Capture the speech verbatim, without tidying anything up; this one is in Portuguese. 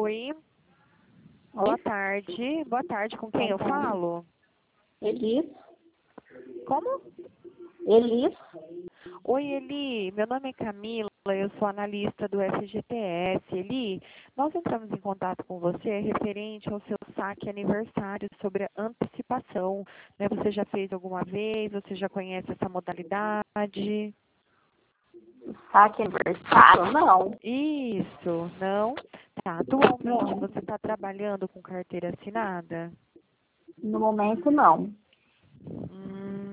Oi, boa tarde. Boa tarde, com quem eu falo? Elis. Como? Elis. Oi, Eli, meu nome é Camila, eu sou analista do F G T S. Eli, nós entramos em contato com você referente ao seu saque aniversário sobre a antecipação, né? Você já fez alguma vez? Você já conhece essa modalidade? Saque aniversário? Não. Isso, não? Tá, atualmente Não. você está trabalhando com carteira assinada? No momento, não. Hum,